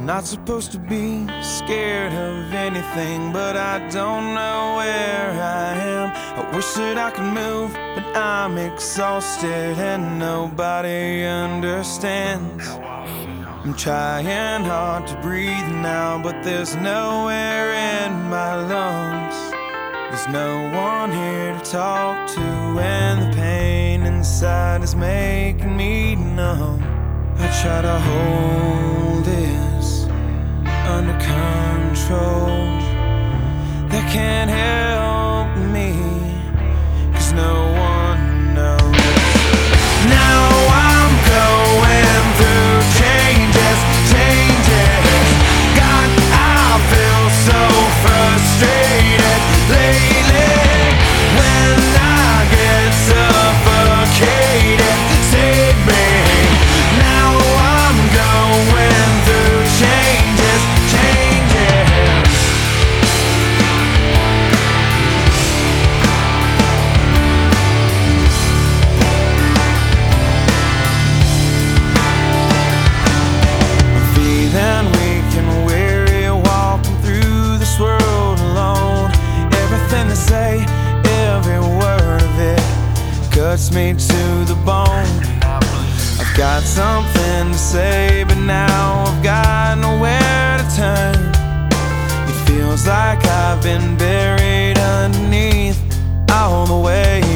Not supposed to be scared of anything, but I don't know where I am. I wish that I could move, but I'm exhausted and nobody understands. I'm trying hard to breathe now, but there's no air in my lungs. There's no one here to talk to, and the pain inside is making me numb. I try to hold this under control. That can't help me, 'cause no one knows. Now I'm going through changes. God, I feel so frustrated lately. When I get suffocated, save me. Now I'm going through changes. I'm feeling weak and weary, walking through this world alone. Everything they say, every word of it cuts me to the bone. I've got something to say, but now I've got nowhere to turn. It feels like I've been buried underneath all the way